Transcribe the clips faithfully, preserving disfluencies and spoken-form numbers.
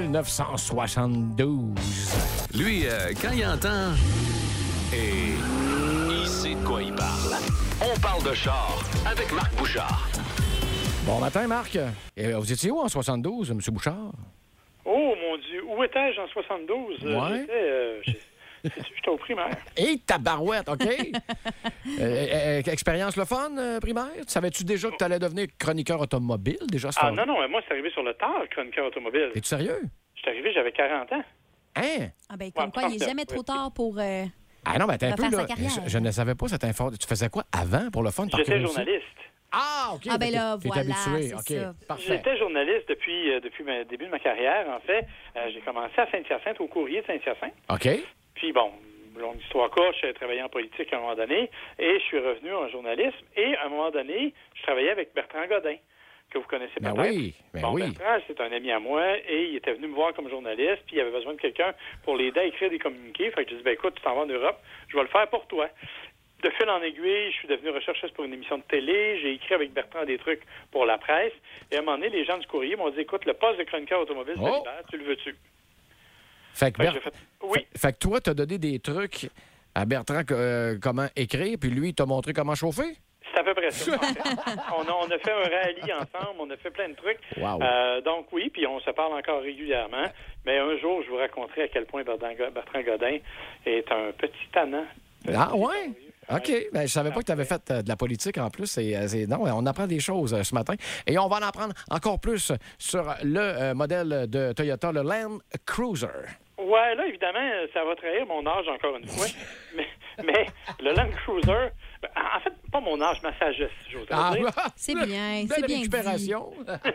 neuf cent soixante-douze. Lui, euh, quand il entend... Et il sait de quoi il parle. On parle de char avec Marc Bouchard. Bon matin, Marc. Et vous étiez où en soixante-douze, M. Bouchard? Oh, mon Dieu. Où étais-je en soixante-douze? Ouais. J'étais, euh, j'étais au primaire. Et tabarouette, OK? euh, euh, expérience le fun, euh, primaire? Savais-tu déjà que tu allais devenir chroniqueur automobile? Déjà, Ah non, non, moi, c'est arrivé sur le tard, chroniqueur automobile. Es-tu sérieux? Je suis arrivé, j'avais quarante ans. Hein? Ah ben, comme quoi, il n'est jamais trop tard pour... Euh... Ah non, mais t'es un peu, faire sa là. carrière. Je, je ne savais pas cette info. Tu faisais quoi avant pour le fun? par J'étais curiosité? journaliste. Ah, OK. Ah, ben là, t'es voilà, habitué. c'est OK, ça. parfait. J'étais journaliste depuis, euh, depuis le début de ma carrière, en fait. Euh, j'ai commencé à Saint-Hyacinthe, au Courrier de Saint-Hyacinthe. OK. Puis bon, longue histoire courte, j'ai travaillé en politique à un moment donné et je suis revenu en journalisme. Et à un moment donné, je travaillais avec Bertrand Godin, que vous connaissez Ben peut-être. oui, ben bon, oui. Bertrand, c'est un ami à moi et il était venu me voir comme journaliste, puis il avait besoin de quelqu'un pour l'aider à écrire des communiqués. Fait que je dis, ben écoute, tu t'en vas en Europe, je vais le faire pour toi. De fil en aiguille, je suis devenu recherchiste pour une émission de télé. J'ai écrit avec Bertrand des trucs pour la presse. Et à un moment donné, les gens du courrier m'ont dit, écoute, le poste de chroniqueur automobile, c'est Oh! libère, tu le veux-tu? Fait que, Fait que Bert- j'ai fait, oui. fait, fait que toi, t'as donné des trucs à Bertrand euh, comment écrire, puis lui, il t'a montré comment chauffer? C'est à peu près ça. en fait. on, a, on a fait un rallye ensemble, on a fait plein de trucs. Wow. Euh, donc oui, puis on se parle encore régulièrement. Mais un jour, je vous raconterai à quel point Bertrand, Bertrand Godin est un petit tannant. Ah, ouais? OK. Ouais. Ben, je savais pas que tu avais fait euh, de la politique en plus. Et, euh, c'est- non, on apprend des choses euh, ce matin. Et on va en apprendre encore plus sur le euh, modèle de Toyota, le Land Cruiser. Ouais, là, évidemment, ça va trahir mon âge encore une fois. mais, mais le Land Cruiser, ben, en fait, pas mon âge, ma sagesse, j'ose dire. C'est bien, Belle c'est bien récupération.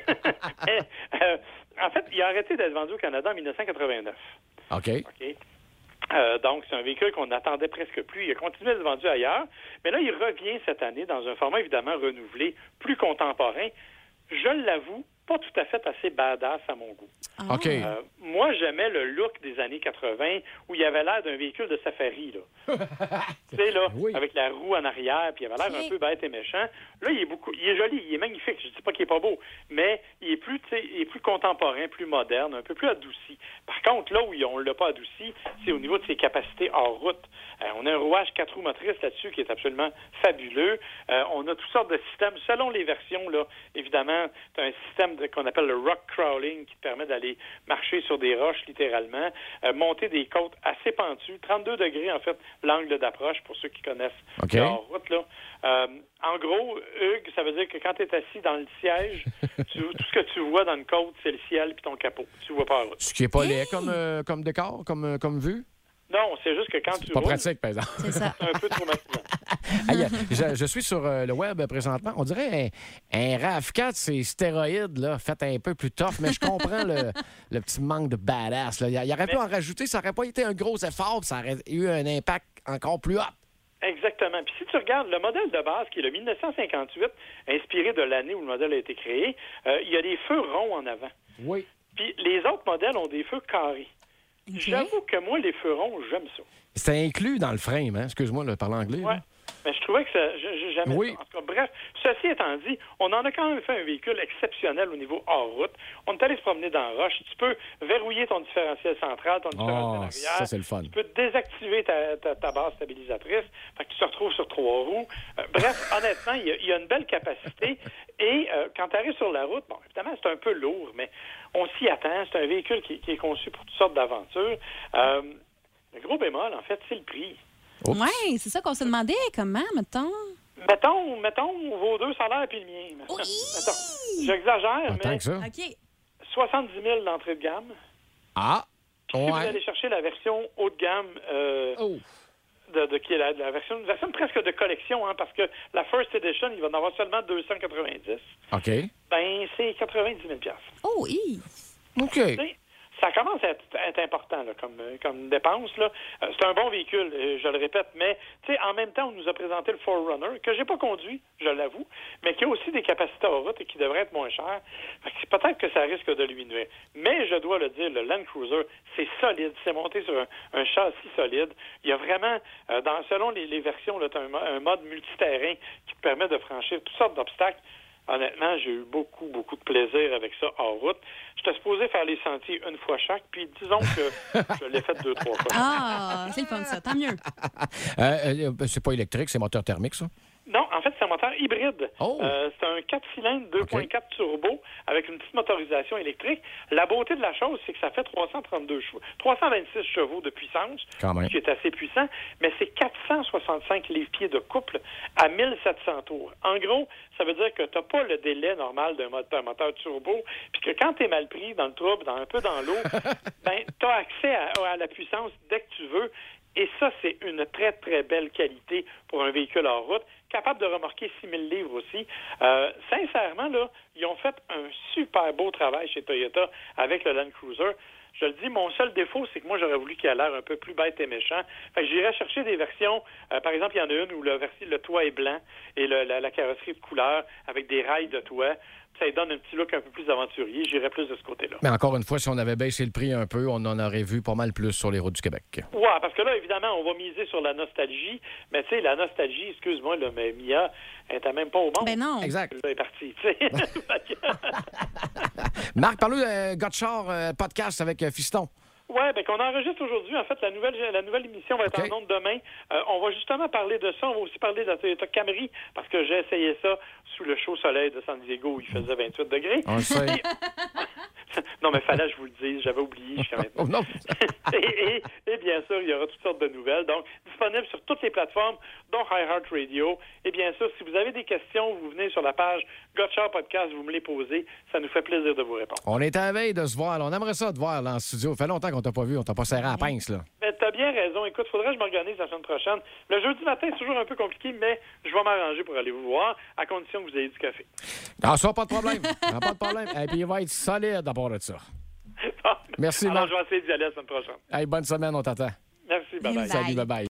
Mais, euh, en fait, il a arrêté d'être vendu au Canada en dix-neuf cent quatre-vingt-neuf. OK. OK? Euh, donc, c'est un véhicule qu'on n'attendait presque plus. Il a continué d'être vendu ailleurs. Mais là, il revient cette année dans un format évidemment renouvelé, plus contemporain. Je l'avoue, pas tout à fait assez badass à mon goût. Ah. OK. Euh, moi, j'aimais le look des années quatre-vingt où il y avait l'air d'un véhicule de safari, là. Tu sais, là, Oui. avec la roue en arrière, puis il avait l'air Ok. un peu bête et méchant. Là, il est beaucoup, il est joli, il est magnifique. Je dis pas qu'il est pas beau, mais il est plus, tu sais, il est plus contemporain, plus moderne, un peu plus adouci. Par contre, là où on l'a pas adouci, c'est au niveau de ses capacités hors route. Euh, on a un rouage quatre roues motrices là-dessus qui est absolument fabuleux. Euh, on a toutes sortes de systèmes. Selon les versions, là, évidemment, tu as un système de- qu'on appelle le rock crawling qui te permet d'aller marcher sur des roches, littéralement, euh, monter des côtes assez pentues, trente-deux degrés, en fait, l'angle d'approche, pour ceux qui connaissent OK. la route, là. Euh, en gros, Hugues, ça veut dire que quand tu es assis dans le siège, tu- tout ce que tu vois dans une côte, c'est le ciel puis ton capot. Tu vois pas la route. Ce qui est pas laid comme, euh, comme décor, comme, euh, comme vue. Non, c'est juste que quand tu Pas roules, pratique, par exemple. C'est ça. c'est un peu traumatisant. Hey, euh, je, je suis sur euh, le web euh, présentement. On dirait un, un RAV quatre, c'est stéroïde, là, fait un peu plus tough, mais je comprends le, le petit manque de badass. Là. Il, il aurait pu en rajouter, ça aurait pas été un gros effort, puis ça aurait eu un impact encore plus haut. Exactement. Puis si tu regardes le modèle de base, qui est le mille neuf cent cinquante-huit, inspiré de l'année où le modèle a été créé, euh, il y a des feux ronds en avant. Oui. Puis les autres modèles ont des feux carrés. Ok. J'avoue que moi, les feux ronds, j'aime ça. C'était inclus dans le frame, hein? Excuse-moi de parler anglais. Ouais. là. Mais je trouvais que ça, j'ai j'ai jamais Oui. ça. En tout cas, bref, ceci étant dit, on en a quand même fait un véhicule exceptionnel au niveau hors route. On est allé se promener dans la roche. Tu peux verrouiller ton différentiel central, ton différentiel Oh, arrière. ça, c'est le fun. Tu peux désactiver ta, ta, ta base stabilisatrice. Fait que tu te retrouves sur trois roues. Euh, bref, honnêtement, il y, a, il y a une belle capacité. Et euh, quand tu arrives sur la route, bon, évidemment, c'est un peu lourd, mais on s'y attend. C'est un véhicule qui, qui est conçu pour toutes sortes d'aventures. Euh, le gros bémol, en fait, c'est le prix. Oups. Ouais, c'est ça qu'on se demandait. Comment, mettons? Mettons, mettons vos deux salaires puis le mien. Mettons, Mettons. J'exagère, Pas tant mais que ça. OK. soixante-dix mille d'entrée de gamme. Ah! Puis si vous Ouais. allez chercher la version haut de gamme, euh, Oh. de, de qui est la, la version, une version presque de collection, hein, parce que la First Edition, il va en avoir seulement deux cent quatre-vingt-dix. OK. Ben, c'est quatre-vingt-dix mille piastres. Oh, hi. OK. Tu sais, ça commence à être, à être important là, comme, euh, comme dépense. Là. Euh, c'est un bon véhicule, euh, je le répète, mais tu sais, en même temps, on nous a présenté le four runner, que j'ai pas conduit, je l'avoue, mais qui a aussi des capacités en route et qui devrait être moins cher. Fait que c'est peut-être que ça risque de lui nuire. Mais je dois le dire, le Land Cruiser, c'est solide, c'est monté sur un, un châssis solide. Il y a vraiment, euh, dans selon les, les versions, tu as un, un mode multiterrain qui te permet de franchir toutes sortes d'obstacles. honnêtement, j'ai eu beaucoup, beaucoup de plaisir avec ça hors route. J'étais supposé faire les sentiers une fois chaque, puis disons que je l'ai fait deux, trois fois. Ah, c'est le fun, ça. Tant mieux. Euh, euh, c'est pas électrique, c'est moteur thermique, ça? Non, en fait, c'est un moteur hybride. Oh. Euh, c'est un quatre cylindres deux virgule quatre okay. turbo avec une petite motorisation électrique. La beauté de la chose, c'est que ça fait trois cent trente-deux chevaux, trois cent vingt-six chevaux de puissance, ce qui est assez puissant, mais c'est quatre cent soixante-cinq livres-pieds de couple à mille sept cents tours. En gros, ça veut dire que tu n'as pas le délai normal d'un moteur, moteur turbo, puis que quand tu es mal pris dans le trouble, dans, un peu dans l'eau, ben, tu as accès à, à la puissance dès que tu veux. Et ça, c'est une très, très belle qualité pour un véhicule hors route, capable de remorquer six mille livres aussi. Euh, sincèrement, là, ils ont fait un super beau travail chez Toyota avec le Land Cruiser. Je le dis, mon seul défaut, c'est que moi, j'aurais voulu qu'il ait l'air un peu plus bête et méchant. Fait que j'irais chercher des versions. Euh, par exemple, il y en a une où le, le toit est blanc et le, la, la carrosserie de couleur avec des rails de toit. Ça lui donne un petit look un peu plus aventurier. J'irais plus de ce côté-là. Mais encore une fois, si on avait baissé le prix un peu, on en aurait vu pas mal plus sur les routes du Québec. Oui, parce que là, évidemment, on va miser sur la nostalgie. Mais tu sais, la nostalgie, excuse-moi, là, mais Mia, elle n'était même pas au monde. Ben non. Exact. Elle est partie, tu sais. Marc, parle-nous de Gotchard euh, podcast avec euh, Fiston. Oui, bien qu'on enregistre aujourd'hui. En fait, la nouvelle la nouvelle émission va être okay. en ondes demain. Euh, on va justement parler de ça. On va aussi parler de la Toyota Camry parce que j'ai essayé ça sous le chaud soleil de San Diego où il faisait vingt-huit degrés. On le sait. Non, mais fallait que je vous le dise. J'avais oublié jusqu'à maintenant. Oh, non. et, et, et bien sûr, il y aura toutes sortes de nouvelles. Donc, disponibles sur toutes les plateformes, dont iHeartRadio. Et bien sûr, si vous avez des questions, vous venez sur la page Gotchard Podcast, vous me les posez. Ça nous fait plaisir de vous répondre. On est à la veille de se voir. On aimerait ça te voir là, en studio. Ça fait longtemps qu'on t'a pas vu. On t'a pas serré à la pince, là. Mais t'as bien raison. Écoute, faudrait que je m'organise la semaine prochaine. Le jeudi matin, c'est toujours un peu compliqué, mais je vais m'arranger pour aller vous voir, à condition que vous ayez du café. Non, ça, pas de problème. Non, pas de problème. Et puis, il va être solide à part de ça. Merci, Alors, Marc. je vais essayer d'y aller la semaine prochaine. Hey, bonne semaine, on t'attend. Merci, bye-bye. Salut, bye-bye.